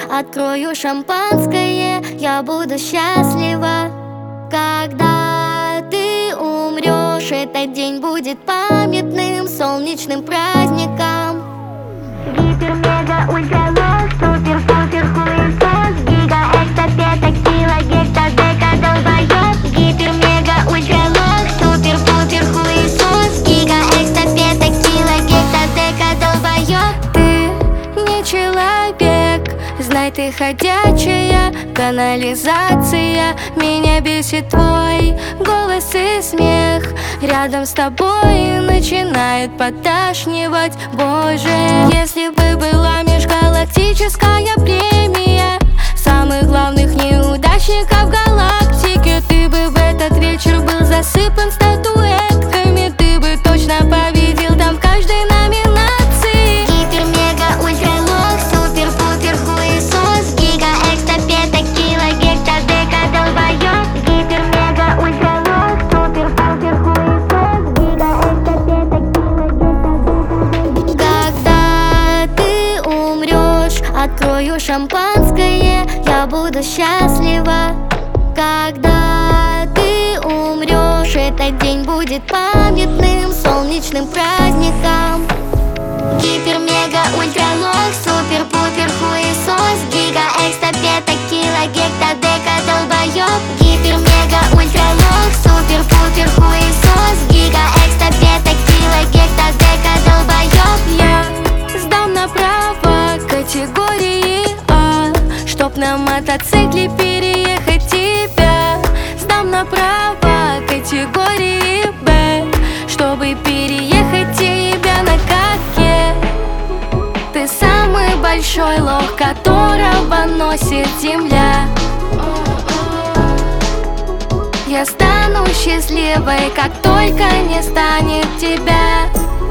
открою шампанское, я буду счастлива. Когда ты умрешь, этот день будет памятным солнечным праздником. Гипер, мега, ультра, лох, супер, пупер, хуесос, гига, экста, пета, кило, гекта, дека, долбоёб. Гипер, мега, ультра, лох, супер, пупер, хуесос, гига, экста, пета, кило, гекта, дека, долбоёб. Ты не человек, знай, ты ходячая канализация. Меня бесит твой голос и смех. Рядом с тобой начинает подташнивать. Боже, если бы была межгалактическая премия самых главных неудачников галактики, ты бы в этот вечер был засыпан статуэтками. Ты бы точно победил там в каждой номинации. Гипер, мега, ультра, лох, супер, пупер, хуесос, гига, экста, пета, кило, гекта, дека, долбоёб. Гипер, мега, ультра, лох, супер, пупер, хуесос, гига, экста, пета, кило, гекта, дека. Когда ты умрешь, открою шампанское, я буду счастлива. Когда ты умрешь, этот день будет памятным солнечным праздником. Гипер, мега, ультра, лох, супер, пупер, хуесос, гига, экста, пета, кило, гекта, дека, долбоёб. Гипер, мега, ультра, лох, супер, пупер, хуесос, гига, экста, пета, кило, гекта, дека, долбоёб. Я сдам на право категории А, чтоб на мотоцикле переехать тебя. Сдам на право категории Б, чтобы переехать тебя на каке. Ты самый большой лох, которого носит земля. Я стану счастливой, как только не станет тебя.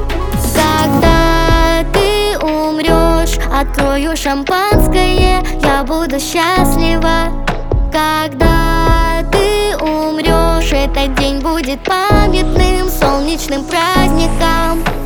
Когда ты умрешь, открою шампанское, я буду счастлива. Когда ты умрешь, этот день будет памятным солнечным праздником.